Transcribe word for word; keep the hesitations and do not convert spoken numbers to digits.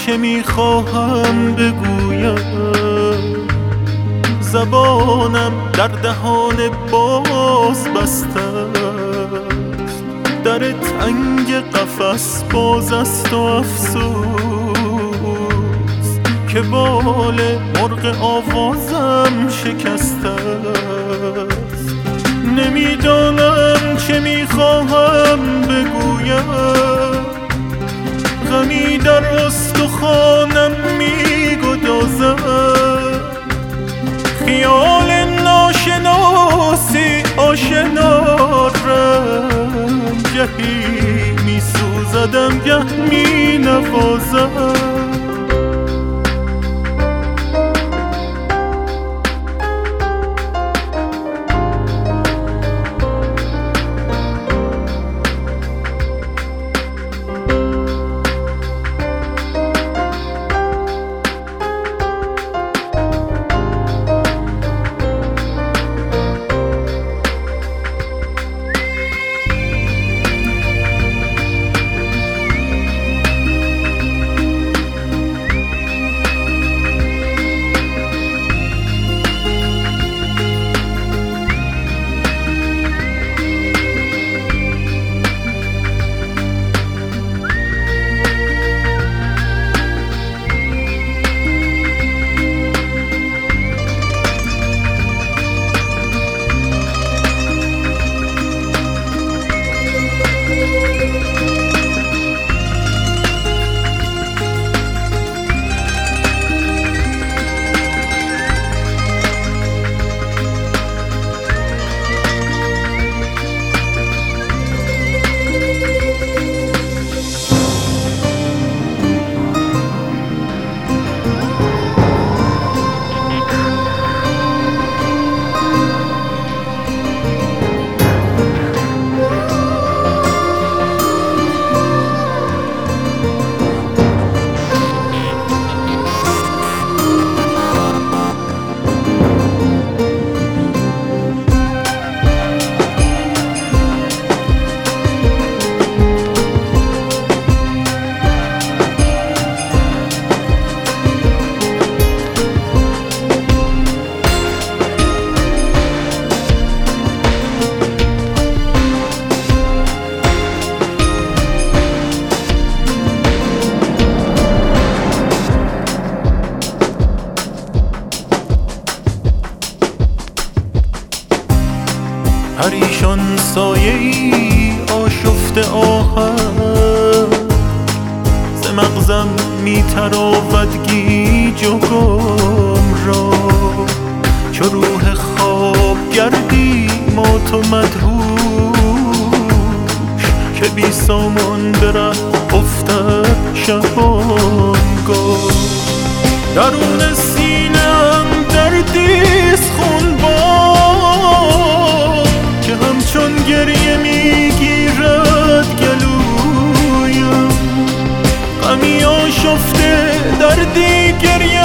چه میخواهم بگویم، زبانم در دهان باز بسته است. در تنگ قفس باز است و افسوس که بال مرغ آوازم شکسته است. نمیدانم چه میخواهم بگویم، غمی در استخوانم میگدازد. خیال ناشناسی آشنا رنگهی میسوزدم گه مینوازد. پریشان سایه‌ای آشفته آهن، ز مغزم میتراود گیج و گم را. چو روح خواب گردی مات و مدهوش، که بی سامان به ره افتد شبانگاه. درون سینه‌ام دردیست خونبار، که همچون گریه میگیرد گلویم. غمی آشفته دردی گریه